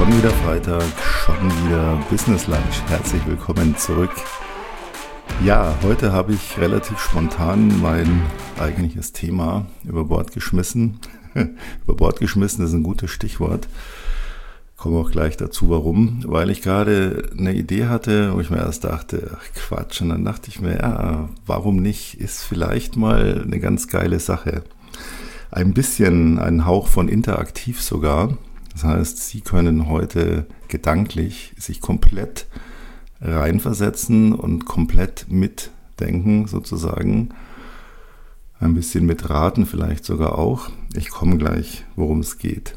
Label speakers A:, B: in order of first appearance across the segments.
A: Schon wieder Freitag, schon wieder Business Lunch. Herzlich willkommen zurück. Ja, heute habe ich relativ spontan mein eigentliches Thema über Bord geschmissen. Über Bord geschmissen ist ein gutes Stichwort. Komme auch gleich dazu, warum. Weil ich gerade eine Idee hatte, wo ich mir erst dachte, ach Quatsch. Und dann dachte ich mir, ja, warum nicht? Ist vielleicht mal eine ganz geile Sache. Ein bisschen, ein Hauch von interaktiv sogar. Das heißt, Sie können heute gedanklich sich komplett reinversetzen und komplett mitdenken sozusagen. Ein bisschen mitraten vielleicht sogar auch. Ich komme gleich, worum es geht.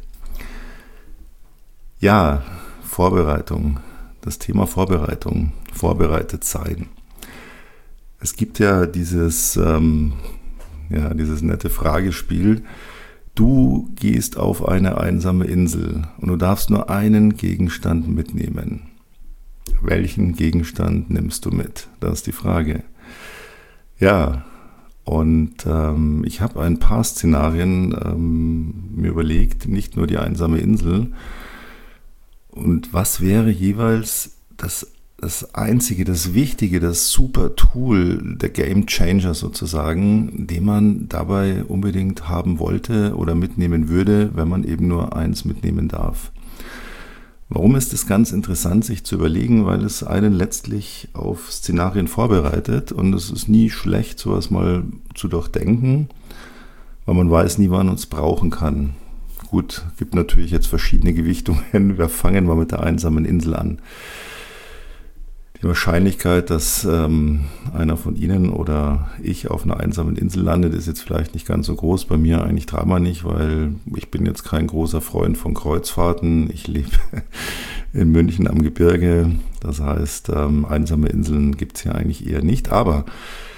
A: Ja, Vorbereitung. Das Thema Vorbereitung. Vorbereitet sein. Es gibt ja dieses nette Fragespiel. Du gehst auf eine einsame Insel und du darfst nur einen Gegenstand mitnehmen. Welchen Gegenstand nimmst du mit? Das ist die Frage. Ja, und ich habe ein paar Szenarien mir überlegt, nicht nur die einsame Insel. Und was wäre jeweils das Einzige, das Wichtige, das super Tool, der Game Changer sozusagen, den man dabei unbedingt haben wollte oder mitnehmen würde, wenn man eben nur eins mitnehmen darf. Warum ist es ganz interessant, sich zu überlegen? Weil es einen letztlich auf Szenarien vorbereitet und es ist nie schlecht, sowas mal zu durchdenken, weil man weiß nie, wann man es brauchen kann. Gut, gibt natürlich jetzt verschiedene Gewichtungen. Wir fangen mal mit der einsamen Insel an. Die Wahrscheinlichkeit, dass einer von Ihnen oder ich auf einer einsamen Insel landet, ist jetzt vielleicht nicht ganz so groß. Bei mir eigentlich dreimal nicht, weil ich bin jetzt kein großer Freund von Kreuzfahrten. Ich lebe in München am Gebirge. Das heißt, einsame Inseln gibt es hier eigentlich eher nicht. Aber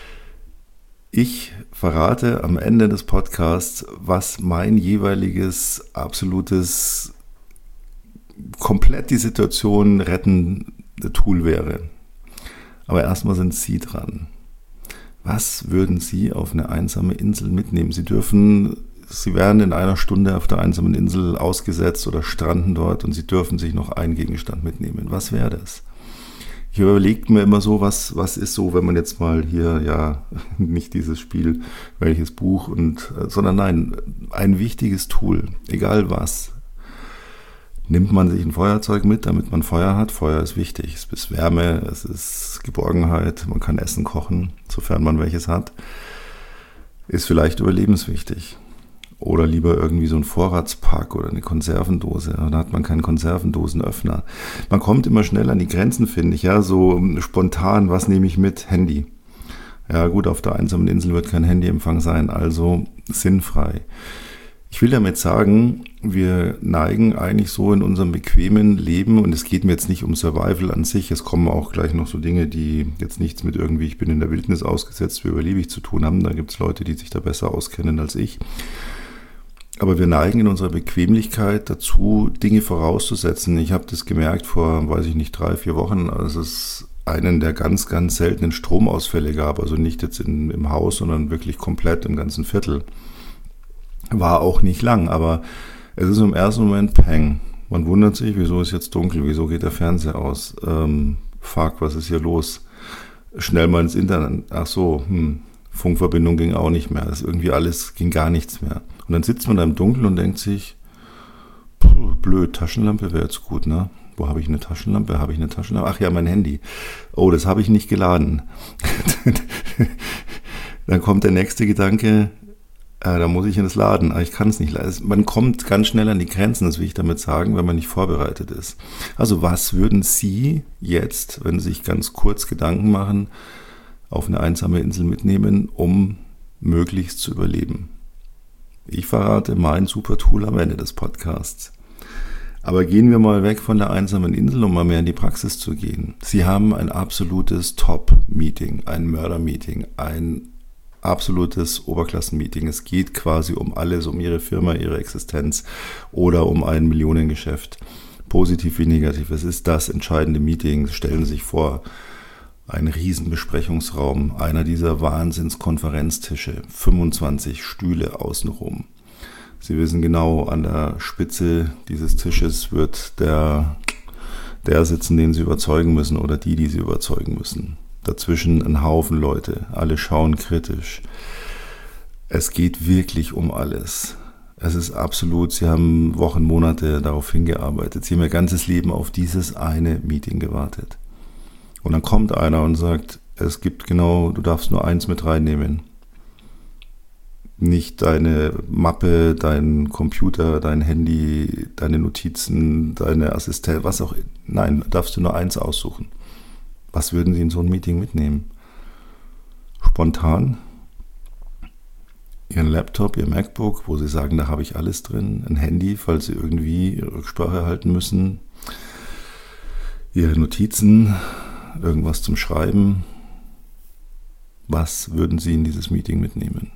A: ich verrate am Ende des Podcasts, was mein jeweiliges absolutes, komplett die Situation rettende Tool wäre. Aber erstmal sind Sie dran. Was würden Sie auf eine einsame Insel mitnehmen? Sie werden in einer Stunde auf der einsamen Insel ausgesetzt oder stranden dort und Sie dürfen sich noch einen Gegenstand mitnehmen. Was wäre das? Ich überlege mir immer so, was ist so, wenn man jetzt mal hier, ja, nicht dieses Spiel, welches Buch, sondern nein, ein wichtiges Tool, egal was. Nimmt man sich ein Feuerzeug mit, damit man Feuer hat. Feuer ist wichtig. Es ist Wärme, es ist Geborgenheit. Man kann Essen kochen, sofern man welches hat. Ist vielleicht überlebenswichtig. Oder lieber irgendwie so ein Vorratspack oder eine Konservendose. Da hat man keinen Konservendosenöffner. Man kommt immer schnell an die Grenzen, finde ich. Ja, so spontan, was nehme ich mit? Handy. Ja gut, auf der einsamen Insel wird kein Handyempfang sein, also sinnfrei. Ich will damit sagen, wir neigen eigentlich so in unserem bequemen Leben, und es geht mir jetzt nicht um Survival an sich, es kommen auch gleich noch so Dinge, die jetzt nichts mit irgendwie, ich bin in der Wildnis ausgesetzt, wie überlebig zu tun haben, da gibt es Leute, die sich da besser auskennen als ich. Aber wir neigen in unserer Bequemlichkeit dazu, Dinge vorauszusetzen. Ich habe das gemerkt vor, 3-4 Wochen, als es einen der ganz, ganz seltenen Stromausfälle gab, also nicht jetzt im Haus, sondern wirklich komplett im ganzen Viertel. War auch nicht lang, aber es ist im ersten Moment Peng. Man wundert sich, wieso ist jetzt dunkel, wieso geht der Fernseher aus? Fuck, was ist hier los? Schnell mal ins Internet. Ach so, Funkverbindung ging auch nicht mehr. Das irgendwie alles, ging gar nichts mehr. Und dann sitzt man da im Dunkeln und denkt sich, blöd, Taschenlampe wäre jetzt gut, ne? Wo habe ich eine Taschenlampe? Ach ja, mein Handy. Oh, das habe ich nicht geladen. Dann kommt der nächste Gedanke, da muss ich in das Laden, aber ich kann es nicht laden. Man kommt ganz schnell an die Grenzen, das will ich damit sagen, wenn man nicht vorbereitet ist. Also was würden Sie jetzt, wenn Sie sich ganz kurz Gedanken machen, auf eine einsame Insel mitnehmen, um möglichst zu überleben? Ich verrate mein super Tool am Ende des Podcasts. Aber gehen wir mal weg von der einsamen Insel, um mal mehr in die Praxis zu gehen. Sie haben ein absolutes Top-Meeting, ein Mörder-Meeting, ein absolutes Oberklassen-Meeting. Es geht quasi um alles, um Ihre Firma, Ihre Existenz oder um ein Millionengeschäft. Positiv wie negativ. Es ist das entscheidende Meeting. Stellen Sie sich vor, ein Riesenbesprechungsraum, einer dieser Wahnsinnskonferenztische, 25 Stühle außenrum. Sie wissen genau, an der Spitze dieses Tisches wird der sitzen, den Sie überzeugen müssen oder die Sie überzeugen müssen. Dazwischen ein Haufen Leute, alle schauen kritisch. Es geht wirklich um alles. Es ist absolut, Sie haben Wochen, Monate darauf hingearbeitet. Sie haben Ihr ganzes Leben auf dieses eine Meeting gewartet. Und dann kommt einer und sagt, es gibt genau, du darfst nur eins mit reinnehmen. Nicht deine Mappe, dein Computer, dein Handy, deine Notizen, deine Assistenz, was auch. Nein, darfst du nur eins aussuchen. Was würden Sie in so ein Meeting mitnehmen? Spontan? Ihren Laptop, Ihr MacBook, wo Sie sagen, da habe ich alles drin. Ein Handy, falls Sie irgendwie Rücksprache halten müssen. Ihre Notizen, irgendwas zum Schreiben. Was würden Sie in dieses Meeting mitnehmen?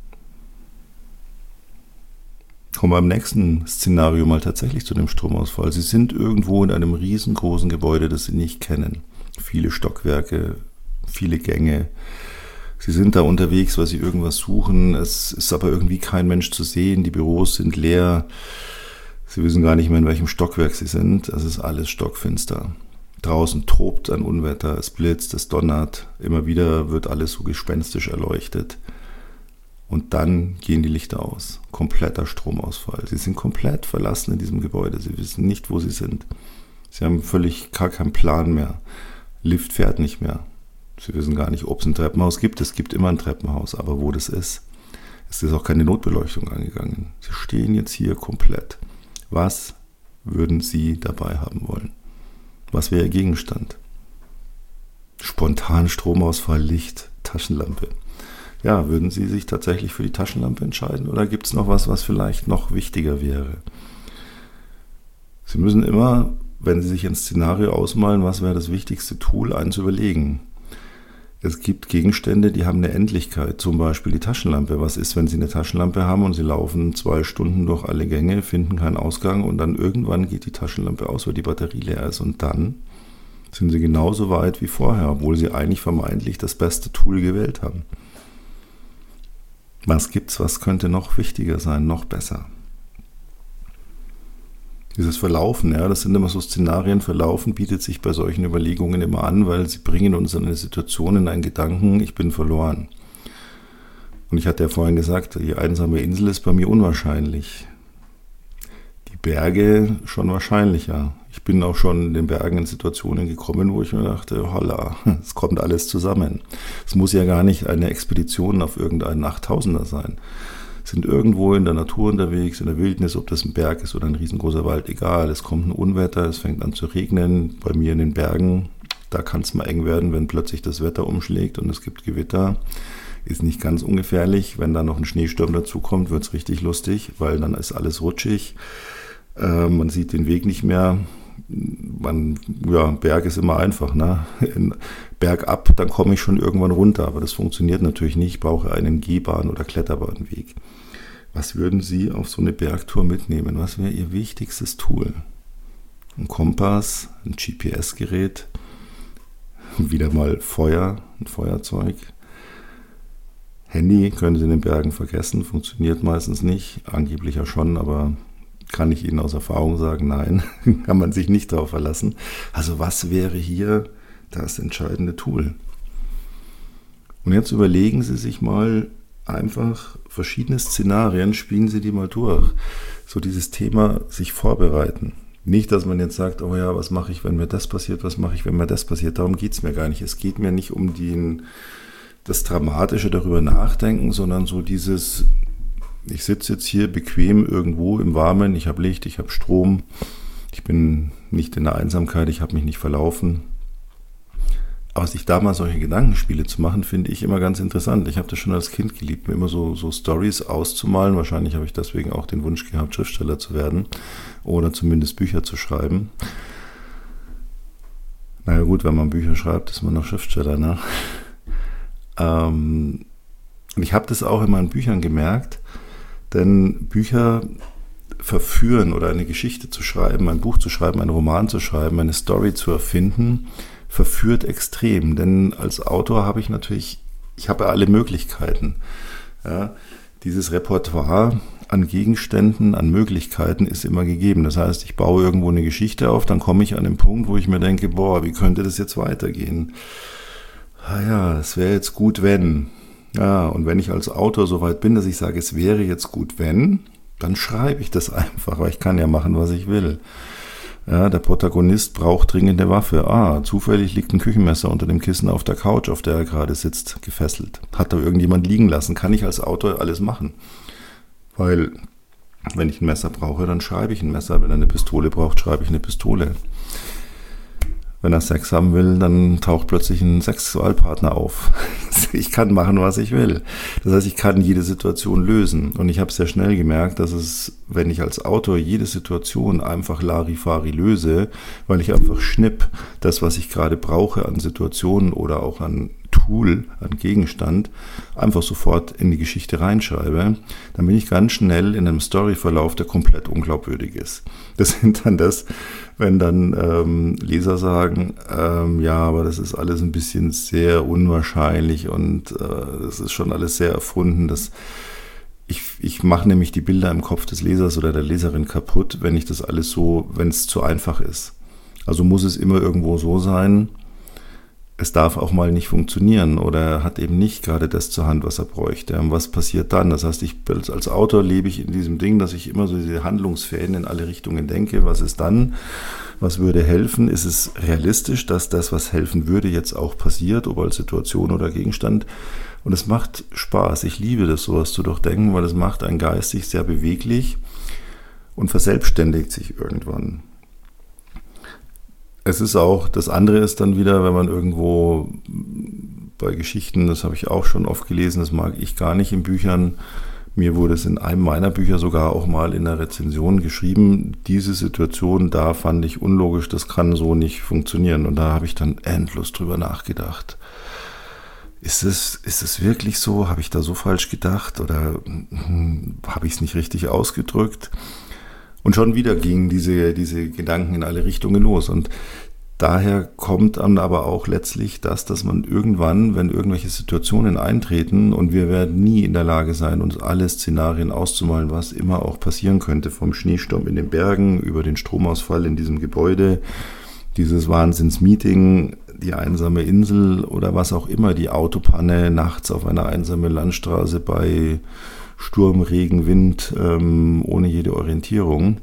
A: Kommen wir im nächsten Szenario mal tatsächlich zu dem Stromausfall. Sie sind irgendwo in einem riesengroßen Gebäude, das Sie nicht kennen. Viele Stockwerke, viele Gänge. Sie sind da unterwegs, weil Sie irgendwas suchen. Es ist aber irgendwie kein Mensch zu sehen. Die Büros sind leer. Sie wissen gar nicht mehr, in welchem Stockwerk Sie sind. Es ist alles stockfinster. Draußen tobt ein Unwetter. Es blitzt, es donnert. Immer wieder wird alles so gespenstisch erleuchtet. Und dann gehen die Lichter aus. Kompletter Stromausfall. Sie sind komplett verlassen in diesem Gebäude. Sie wissen nicht, wo Sie sind. Sie haben völlig gar keinen Plan mehr. Lift fährt nicht mehr. Sie wissen gar nicht, ob es ein Treppenhaus gibt. Es gibt immer ein Treppenhaus, aber wo das ist. Es ist auch keine Notbeleuchtung angegangen. Sie stehen jetzt hier komplett. Was würden Sie dabei haben wollen? Was wäre Ihr Gegenstand? Spontan Stromausfall, Licht, Taschenlampe. Ja, würden Sie sich tatsächlich für die Taschenlampe entscheiden oder gibt es noch was vielleicht noch wichtiger wäre? Sie müssen immer, wenn Sie sich ein Szenario ausmalen, was wäre das wichtigste Tool, eins überlegen. Es gibt Gegenstände, die haben eine Endlichkeit, zum Beispiel die Taschenlampe. Was ist, wenn Sie eine Taschenlampe haben und Sie laufen 2 Stunden durch alle Gänge, finden keinen Ausgang und dann irgendwann geht die Taschenlampe aus, weil die Batterie leer ist und dann sind Sie genauso weit wie vorher, obwohl Sie eigentlich vermeintlich das beste Tool gewählt haben. Was gibt's, was könnte noch wichtiger sein, noch besser? Dieses Verlaufen, ja, das sind immer so Szenarien, Verlaufen bietet sich bei solchen Überlegungen immer an, weil sie bringen uns in eine Situation, in einen Gedanken, ich bin verloren. Und ich hatte ja vorhin gesagt, die einsame Insel ist bei mir unwahrscheinlich. Die Berge schon wahrscheinlicher. Ich bin auch schon in den Bergen in Situationen gekommen, wo ich mir dachte, holla, es kommt alles zusammen. Es muss ja gar nicht eine Expedition auf irgendeinen 8000er sein. Sind irgendwo in der Natur unterwegs, in der Wildnis, ob das ein Berg ist oder ein riesengroßer Wald, egal. Es kommt ein Unwetter, es fängt an zu regnen. Bei mir in den Bergen, da kann es mal eng werden, wenn plötzlich das Wetter umschlägt und es gibt Gewitter. Ist nicht ganz ungefährlich. Wenn da noch ein Schneesturm dazu kommt, wird es richtig lustig, weil dann ist alles rutschig. Man sieht den Weg nicht mehr. Berg ist immer einfach, ne? Bergab, dann komme ich schon irgendwann runter, aber das funktioniert natürlich nicht. Ich brauche einen Gehbahn- oder Kletterbahnweg. Was würden Sie auf so eine Bergtour mitnehmen? Was wäre Ihr wichtigstes Tool? Ein Kompass, ein GPS-Gerät, wieder mal Feuer, ein Feuerzeug. Handy können Sie in den Bergen vergessen, funktioniert meistens nicht, angeblich ja schon, aber kann ich Ihnen aus Erfahrung sagen, nein, kann man sich nicht darauf verlassen. Also was wäre hier das entscheidende Tool? Und jetzt überlegen Sie sich mal einfach verschiedene Szenarien, spielen Sie die mal durch. So dieses Thema sich vorbereiten. Nicht, dass man jetzt sagt, oh ja, was mache ich, wenn mir das passiert, was mache ich, wenn mir das passiert. Darum geht es mir gar nicht. Es geht mir nicht um das Dramatische darüber nachdenken, sondern so dieses, ich sitze jetzt hier bequem irgendwo im Warmen, ich habe Licht, ich habe Strom, ich bin nicht in der Einsamkeit, ich habe mich nicht verlaufen. Aber sich da mal solche Gedankenspiele zu machen, finde ich immer ganz interessant. Ich habe das schon als Kind geliebt, mir immer so Storys auszumalen. Wahrscheinlich habe ich deswegen auch den Wunsch gehabt, Schriftsteller zu werden oder zumindest Bücher zu schreiben. Naja gut, wenn man Bücher schreibt, ist man noch Schriftsteller, ne? Und ich habe das auch in meinen Büchern gemerkt, denn Bücher verführen oder eine Geschichte zu schreiben, ein Buch zu schreiben, einen Roman zu schreiben, eine Story zu erfinden, verführt extrem. Denn als Autor habe ich ja alle Möglichkeiten. Ja, dieses Repertoire an Gegenständen, an Möglichkeiten ist immer gegeben. Das heißt, ich baue irgendwo eine Geschichte auf, dann komme ich an den Punkt, wo ich mir denke, boah, wie könnte das jetzt weitergehen? Ja, es wäre jetzt gut, wenn. Ja, und wenn ich als Autor so weit bin, dass ich sage, es wäre jetzt gut, wenn, dann schreibe ich das einfach, weil ich kann ja machen, was ich will. Ja, der Protagonist braucht dringend eine Waffe. Zufällig liegt ein Küchenmesser unter dem Kissen auf der Couch, auf der er gerade sitzt, gefesselt. Hat da irgendjemand liegen lassen? Kann ich als Autor alles machen? Weil, wenn ich ein Messer brauche, dann schreibe ich ein Messer. Wenn er eine Pistole braucht, schreibe ich eine Pistole. Wenn er Sex haben will, dann taucht plötzlich ein Sexualpartner auf. Ich kann machen, was ich will. Das heißt, ich kann jede Situation lösen. Und ich habe sehr schnell gemerkt, dass es, wenn ich als Autor jede Situation einfach Larifari löse, weil ich einfach das, was ich gerade brauche an Situationen oder auch an Tool, an Gegenstand, einfach sofort in die Geschichte reinschreibe, dann bin ich ganz schnell in einem Storyverlauf, der komplett unglaubwürdig ist. Das sind dann wenn dann Leser sagen, ja, aber das ist alles ein bisschen sehr unwahrscheinlich und das ist schon alles sehr erfunden. Ich mache nämlich die Bilder im Kopf des Lesers oder der Leserin kaputt, wenn ich das alles so, wenn es zu einfach ist. Also muss es immer irgendwo so sein, es darf auch mal nicht funktionieren oder er hat eben nicht gerade das zur Hand, was er bräuchte. Und was passiert dann? Das heißt, als Autor lebe ich in diesem Ding, dass ich immer so diese Handlungsfäden in alle Richtungen denke. Was ist dann? Was würde helfen? Ist es realistisch, dass das, was helfen würde, jetzt auch passiert, ob als Situation oder Gegenstand? Und es macht Spaß. Ich liebe das, sowas zu durchdenken, weil es macht einen geistig sehr beweglich und verselbstständigt sich irgendwann. Es ist auch, das andere ist dann wieder, wenn man irgendwo bei Geschichten, das habe ich auch schon oft gelesen, das mag ich gar nicht in Büchern, mir wurde es in einem meiner Bücher sogar auch mal in der Rezension geschrieben, diese Situation da fand ich unlogisch, das kann so nicht funktionieren. Und da habe ich dann endlos drüber nachgedacht. Ist es wirklich so? Habe ich da so falsch gedacht oder habe ich es nicht richtig ausgedrückt? Und schon wieder gingen diese Gedanken in alle Richtungen los. Und daher kommt dann aber auch letztlich dass man irgendwann, wenn irgendwelche Situationen eintreten, und wir werden nie in der Lage sein, uns alle Szenarien auszumalen, was immer auch passieren könnte, vom Schneesturm in den Bergen, über den Stromausfall in diesem Gebäude, dieses Wahnsinnsmeeting, die einsame Insel oder was auch immer, die Autopanne nachts auf einer einsamen Landstraße bei Sturm, Regen, Wind, ohne jede Orientierung.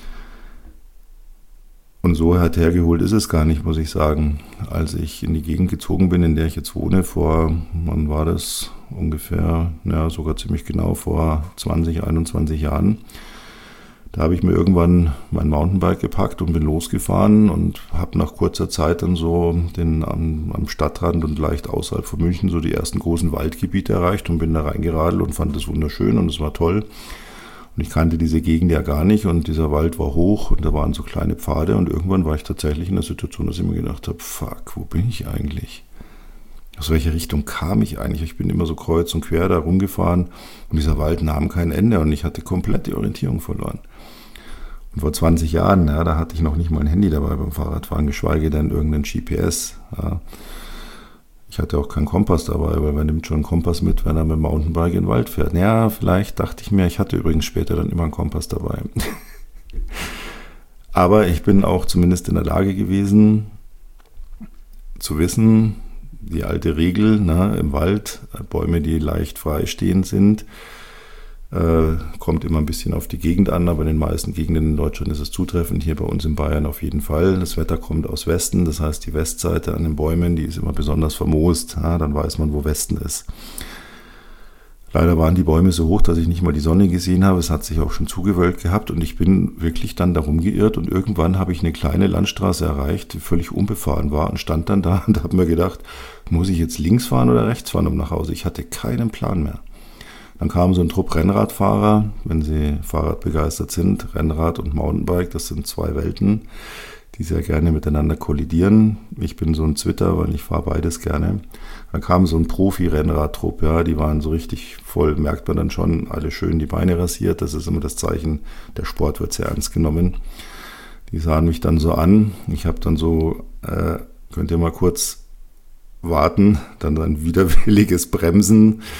A: Und so hergeholt ist es gar nicht, muss ich sagen. Als ich in die Gegend gezogen bin, in der ich jetzt wohne, wann war das? Ungefähr, sogar ziemlich genau vor 20, 21 Jahren. Da habe ich mir irgendwann mein Mountainbike gepackt und bin losgefahren und habe nach kurzer Zeit dann so am Stadtrand und leicht außerhalb von München so die ersten großen Waldgebiete erreicht und bin da reingeradelt und fand das wunderschön und es war toll. Und ich kannte diese Gegend ja gar nicht und dieser Wald war hoch und da waren so kleine Pfade und irgendwann war ich tatsächlich in der Situation, dass ich mir gedacht habe, fuck, wo bin ich eigentlich? Aus welcher Richtung kam ich eigentlich? Ich bin immer so kreuz und quer da rumgefahren und dieser Wald nahm kein Ende und ich hatte komplett die Orientierung verloren. Und vor 20 Jahren, da hatte ich noch nicht mal ein Handy dabei beim Fahrradfahren, geschweige denn irgendein GPS. Ja. Ich hatte auch keinen Kompass dabei, weil man nimmt schon einen Kompass mit, wenn er mit dem Mountainbike in den Wald fährt. Ja, vielleicht dachte ich mir, ich hatte übrigens später dann immer einen Kompass dabei. Aber ich bin auch zumindest in der Lage gewesen, zu wissen, die alte Regel, im Wald, Bäume, die leicht freistehend sind, kommt immer ein bisschen auf die Gegend an, aber in den meisten Gegenden in Deutschland ist es zutreffend. Hier bei uns in Bayern auf jeden Fall. Das Wetter kommt aus Westen, das heißt die Westseite an den Bäumen, die ist immer besonders vermoost. Ja, dann weiß man, wo Westen ist. Leider waren die Bäume so hoch, dass ich nicht mal die Sonne gesehen habe. Es hat sich auch schon zugewölkt gehabt und ich bin wirklich dann darum geirrt und irgendwann habe ich eine kleine Landstraße erreicht, die völlig unbefahren war und stand dann da und habe mir gedacht, muss ich jetzt links fahren oder rechts fahren um nach Hause? Ich hatte keinen Plan mehr. Dann kam so ein Trupp Rennradfahrer, wenn Sie Fahrradbegeistert sind, Rennrad und Mountainbike, das sind zwei Welten, die sehr gerne miteinander kollidieren. Ich bin so ein Zwitter, weil ich fahre beides gerne. Dann kam so ein Profi-Rennradtrupp, die waren so richtig voll, merkt man dann schon, alle schön die Beine rasiert, das ist immer das Zeichen, der Sport wird sehr ernst genommen. Die sahen mich dann so an, ich habe dann so, könnt ihr mal kurz warten, dann ein widerwilliges Bremsen.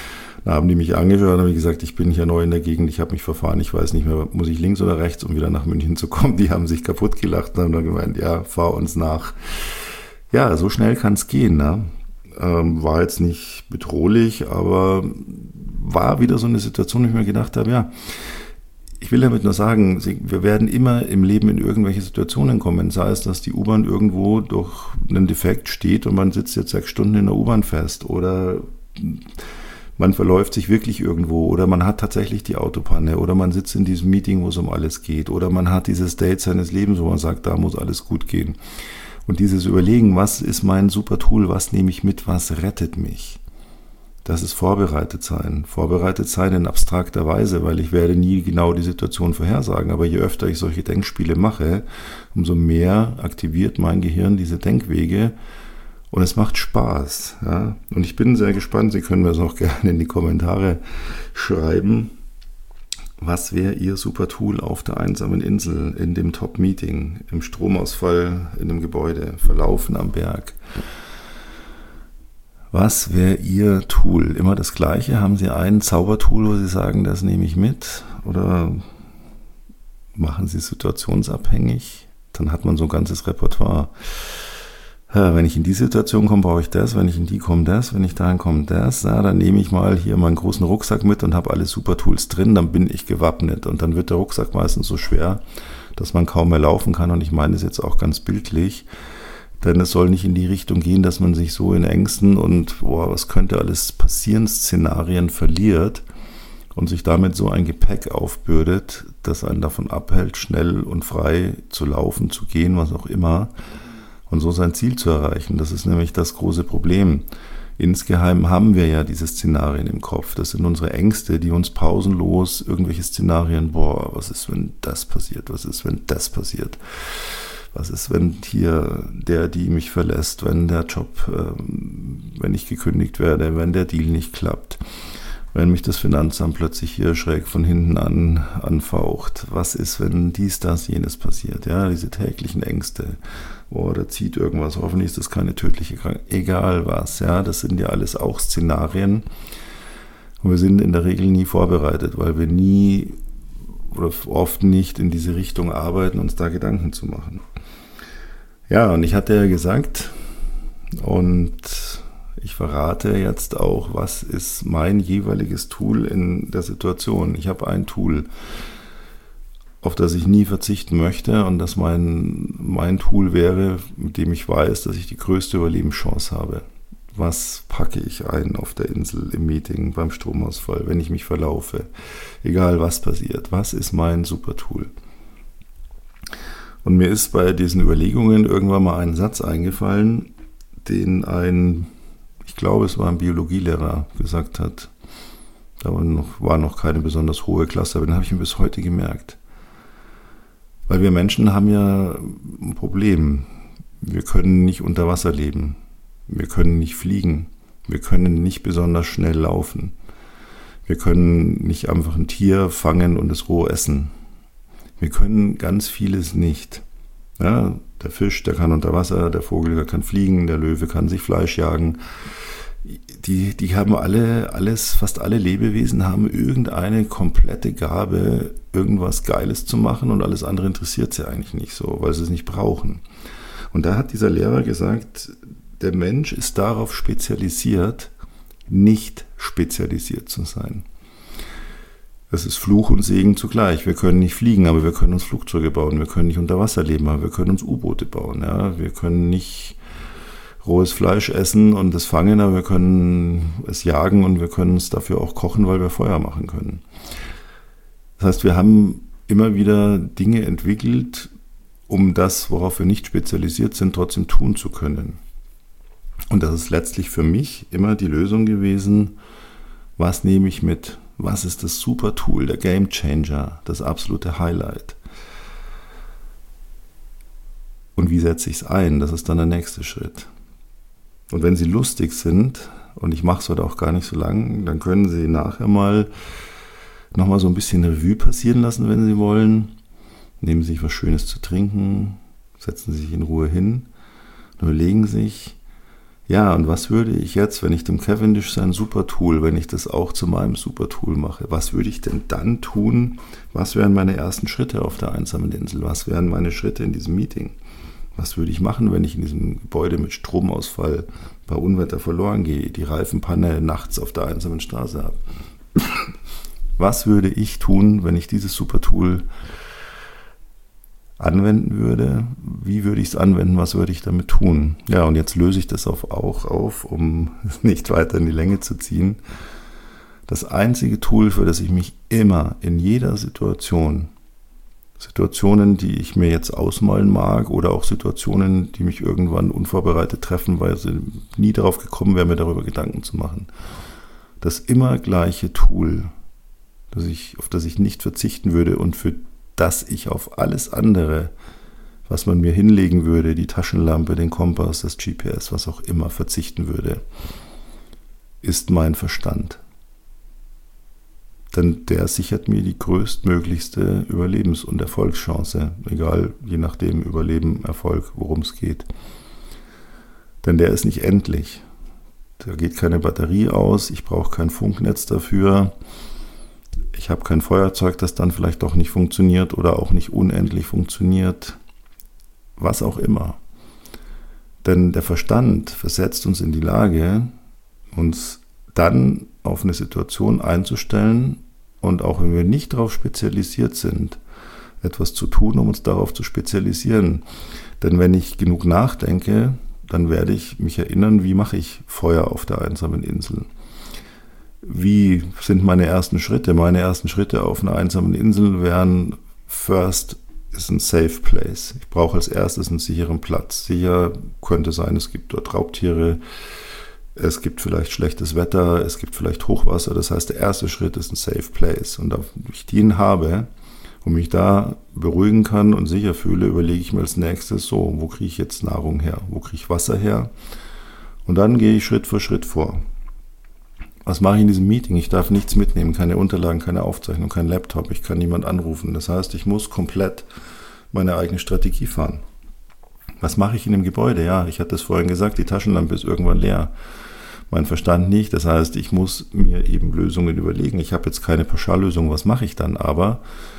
A: Da haben die mich angeschaut und habe gesagt, ich bin hier neu in der Gegend, ich habe mich verfahren, ich weiß nicht mehr, muss ich links oder rechts, um wieder nach München zu kommen. Die haben sich kaputt gelacht und haben dann gemeint, ja, fahr uns nach. Ja, so schnell kann es gehen. Ne? War jetzt nicht bedrohlich, aber war wieder so eine Situation, wo ich mir gedacht habe, ja, ich will damit nur sagen, wir werden immer im Leben in irgendwelche Situationen kommen. Sei es, dass die U-Bahn irgendwo durch einen Defekt steht und man sitzt jetzt 6 Stunden in der U-Bahn fest oder man verläuft sich wirklich irgendwo oder man hat tatsächlich die Autopanne oder man sitzt in diesem Meeting, wo es um alles geht oder man hat dieses Date seines Lebens, wo man sagt, da muss alles gut gehen. Und dieses Überlegen, was ist mein super Tool, was nehme ich mit, was rettet mich? Das ist vorbereitet sein. Vorbereitet sein in abstrakter Weise, weil ich werde nie genau die Situation vorhersagen. Aber je öfter ich solche Denkspiele mache, umso mehr aktiviert mein Gehirn diese Denkwege und es macht Spaß. Ja? Und ich bin sehr gespannt, Sie können mir das auch gerne in die Kommentare schreiben. Was wäre Ihr super Tool auf der einsamen Insel, in dem Top-Meeting, im Stromausfall in dem Gebäude, Verlaufen am Berg? Was wäre Ihr Tool? Immer das Gleiche? Haben Sie ein Zaubertool, wo Sie sagen, das nehme ich mit? Oder machen Sie es situationsabhängig? Dann hat man so ein ganzes Repertoire. Ja, wenn ich in die Situation komme, brauche ich das. Wenn ich in die komme, das. Wenn ich dahin komme, das. Ja, dann nehme ich mal hier meinen großen Rucksack mit und habe alle super Tools drin. Dann bin ich gewappnet. Und dann wird der Rucksack meistens so schwer, dass man kaum mehr laufen kann. Und ich meine das jetzt auch ganz bildlich. Denn es soll nicht in die Richtung gehen, dass man sich so in Ängsten und was könnte alles passieren, Szenarien verliert und sich damit so ein Gepäck aufbürdet, das einen davon abhält, schnell und frei zu laufen, zu gehen, was auch immer, und so sein Ziel zu erreichen. Das ist nämlich das große Problem. Insgeheim haben wir ja diese Szenarien im Kopf. Das sind unsere Ängste, die uns pausenlos irgendwelche Szenarien, was ist, wenn das passiert? Was ist, wenn das passiert? Was ist, wenn hier die mich verlässt, wenn der Job, wenn ich gekündigt werde, wenn der Deal nicht klappt, wenn mich das Finanzamt plötzlich hier schräg von hinten anfaucht? Was ist, wenn dies, das, jenes passiert? Ja, diese täglichen Ängste. Da zieht irgendwas, hoffentlich ist das keine tödliche Krankheit, egal was. Ja, das sind ja alles auch Szenarien. Und wir sind in der Regel nie vorbereitet, weil wir nie oder oft nicht in diese Richtung arbeiten, uns da Gedanken zu machen. Ja, und ich hatte ja gesagt, und ich verrate jetzt auch, was ist mein jeweiliges Tool in der Situation. Ich habe ein Tool, auf das ich nie verzichten möchte und das mein Tool wäre, mit dem ich weiß, dass ich die größte Überlebenschance habe. Was packe ich ein auf der Insel, im Meeting, beim Stromausfall, wenn ich mich verlaufe? Egal was passiert, was ist mein super Tool? Und mir ist bei diesen Überlegungen irgendwann mal ein Satz eingefallen, den ich glaube es war ein Biologielehrer gesagt hat. Da war noch keine besonders hohe Klasse, aber den habe ich mir bis heute gemerkt. Weil wir Menschen haben ja ein Problem. Wir können nicht unter Wasser leben. Wir können nicht fliegen. Wir können nicht besonders schnell laufen. Wir können nicht einfach ein Tier fangen und es roh essen. Wir können ganz vieles nicht. Ja, der Fisch, der kann unter Wasser, der Vogel, der kann fliegen, der Löwe kann sich Fleisch jagen. Die haben fast alle Lebewesen haben irgendeine komplette Gabe, irgendwas Geiles zu machen und alles andere interessiert sie eigentlich nicht so, weil sie es nicht brauchen. Und da hat dieser Lehrer gesagt, der Mensch ist darauf spezialisiert, nicht spezialisiert zu sein. Das ist Fluch und Segen zugleich. Wir können nicht fliegen, aber wir können uns Flugzeuge bauen. Wir können nicht unter Wasser leben, aber wir können uns U-Boote bauen. Ja? Wir können nicht rohes Fleisch essen und es fangen, aber wir können es jagen und wir können es dafür auch kochen, weil wir Feuer machen können. Das heißt, wir haben immer wieder Dinge entwickelt, um das, worauf wir nicht spezialisiert sind, trotzdem tun zu können. Und das ist letztlich für mich immer die Lösung gewesen, was nehme ich mit? Was ist das super Tool, der Game Changer, das absolute Highlight? Und wie setze ich es ein? Das ist dann der nächste Schritt. Und wenn Sie lustig sind, und ich mache es heute auch gar nicht so lang, dann können Sie nachher nochmal so ein bisschen Revue passieren lassen, wenn Sie wollen. Nehmen Sie sich was Schönes zu trinken, setzen Sie sich in Ruhe hin und überlegen sich, Ja, und was würde ich jetzt, wenn ich dem Cavendish sein Supertool, wenn ich das auch zu meinem Supertool mache, was würde ich denn dann tun? Was wären meine ersten Schritte auf der einsamen Insel? Was wären meine Schritte in diesem Meeting? Was würde ich machen, wenn ich in diesem Gebäude mit Stromausfall bei Unwetter verloren gehe, die Reifenpanne nachts auf der einsamen Straße habe? Was würde ich tun, wenn ich dieses Supertool anwenden würde? Wie würde ich es anwenden? Was würde ich damit tun? Ja, und jetzt löse ich das auch auf, um nicht weiter in die Länge zu ziehen. Das einzige Tool, für das ich mich immer in jeder Situationen, die ich mir jetzt ausmalen mag oder auch Situationen, die mich irgendwann unvorbereitet treffen, weil sie nie darauf gekommen wäre, mir darüber Gedanken zu machen. Das immer gleiche Tool, auf das ich nicht verzichten würde und für das ich auf alles andere, was man mir hinlegen würde, die Taschenlampe, den Kompass, das GPS, was auch immer, verzichten würde, ist mein Verstand. Denn der sichert mir die größtmöglichste Überlebens- und Erfolgschance, egal, je nachdem, Überleben, Erfolg, worum es geht. Denn der ist nicht endlich. Da geht keine Batterie aus, ich brauche kein Funknetz dafür. Ich habe kein Feuerzeug, das dann vielleicht doch nicht funktioniert oder auch nicht unendlich funktioniert. Was auch immer. Denn der Verstand versetzt uns in die Lage, uns dann auf eine Situation einzustellen und auch wenn wir nicht darauf spezialisiert sind, etwas zu tun, um uns darauf zu spezialisieren. Denn wenn ich genug nachdenke, dann werde ich mich erinnern, wie mache ich Feuer auf der einsamen Insel. Wie sind meine ersten Schritte? Meine ersten Schritte auf einer einsamen Insel wären, first ist ein safe place. Ich brauche als erstes einen sicheren Platz. Sicher könnte sein, es gibt dort Raubtiere, es gibt vielleicht schlechtes Wetter, es gibt vielleicht Hochwasser. Das heißt, der erste Schritt ist ein safe place. Und da ich den habe und mich da beruhigen kann und sicher fühle, überlege ich mir als nächstes, so, wo kriege ich jetzt Nahrung her? Wo kriege ich Wasser her? Und dann gehe ich Schritt für Schritt vor. Was mache ich in diesem Meeting? Ich darf nichts mitnehmen, keine Unterlagen, keine Aufzeichnung, kein Laptop, ich kann niemand anrufen. Das heißt, ich muss komplett meine eigene Strategie fahren. Was mache ich in dem Gebäude? Ja, ich hatte es vorhin gesagt, die Taschenlampe ist irgendwann leer. Mein Verstand nicht, das heißt, ich muss mir eben Lösungen überlegen. Ich habe jetzt keine Pauschallösung, was mache ich dann? Aber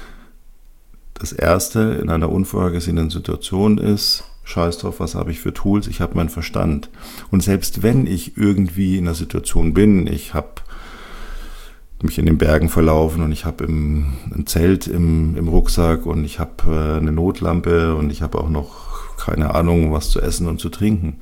A: das Erste in einer unvorhergesehenen Situation ist, scheiß drauf, was habe ich für Tools, ich habe meinen Verstand. Und selbst wenn ich irgendwie in einer Situation bin, ich habe mich in den Bergen verlaufen und ich habe ein Zelt im Rucksack und ich habe eine Notlampe und ich habe auch noch, keine Ahnung, was zu essen und zu trinken.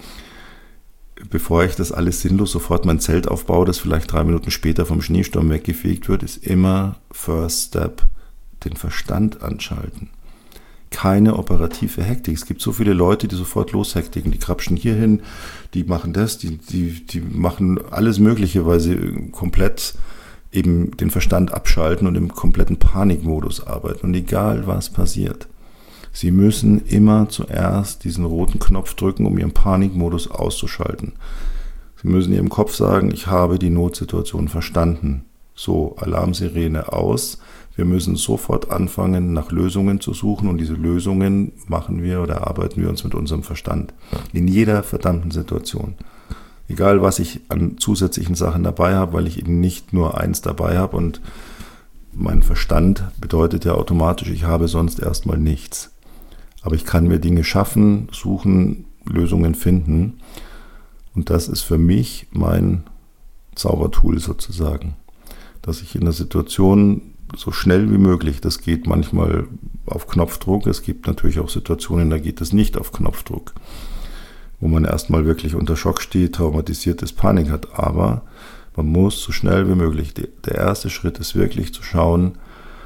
A: Bevor ich das alles sinnlos sofort mein Zelt aufbaue, das vielleicht 3 Minuten später vom Schneesturm weggefegt wird, ist immer First Step, den Verstand anschalten. Keine operative Hektik. Es gibt so viele Leute, die sofort loshektiken, die krapschen hierhin, die machen das, die machen alles Mögliche, weil sie komplett eben den Verstand abschalten und im kompletten Panikmodus arbeiten. Und egal was passiert, sie müssen immer zuerst diesen roten Knopf drücken, um ihren Panikmodus auszuschalten. Sie müssen ihrem Kopf sagen, ich habe die Notsituation verstanden. So, Alarmsirene aus. Wir müssen sofort anfangen, nach Lösungen zu suchen und diese Lösungen machen wir oder erarbeiten wir uns mit unserem Verstand. In jeder verdammten Situation. Egal, was ich an zusätzlichen Sachen dabei habe, weil ich eben nicht nur eins dabei habe und mein Verstand bedeutet ja automatisch, ich habe sonst erstmal nichts. Aber ich kann mir Dinge schaffen, suchen, Lösungen finden und das ist für mich mein Zaubertool sozusagen, dass ich in der Situation so schnell wie möglich, das geht manchmal auf Knopfdruck, es gibt natürlich auch Situationen, da geht es nicht auf Knopfdruck, wo man erstmal wirklich unter Schock steht, traumatisiert ist, Panik hat, aber man muss so schnell wie möglich, der erste Schritt ist wirklich zu schauen,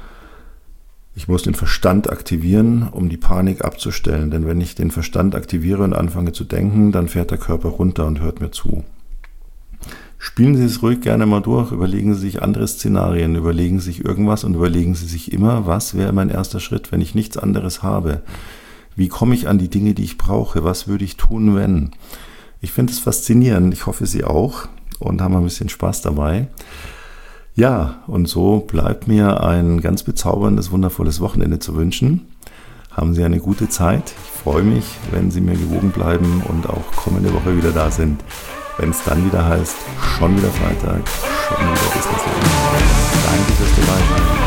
A: ich muss den Verstand aktivieren, um die Panik abzustellen, denn wenn ich den Verstand aktiviere und anfange zu denken, dann fährt der Körper runter und hört mir zu. Spielen Sie es ruhig gerne mal durch, überlegen Sie sich andere Szenarien, überlegen Sie sich irgendwas und überlegen Sie sich immer, was wäre mein erster Schritt, wenn ich nichts anderes habe? Wie komme ich an die Dinge, die ich brauche? Was würde ich tun, wenn? Ich finde es faszinierend, ich hoffe Sie auch und haben ein bisschen Spaß dabei. Ja, und so bleibt mir ein ganz bezauberndes, wundervolles Wochenende zu wünschen. Haben Sie eine gute Zeit. Ich freue mich, wenn Sie mir gewogen bleiben und auch kommende Woche wieder da sind, wenn es dann wieder heißt, schon wieder Freitag, schon wieder Business. Danke fürs Dabeisein.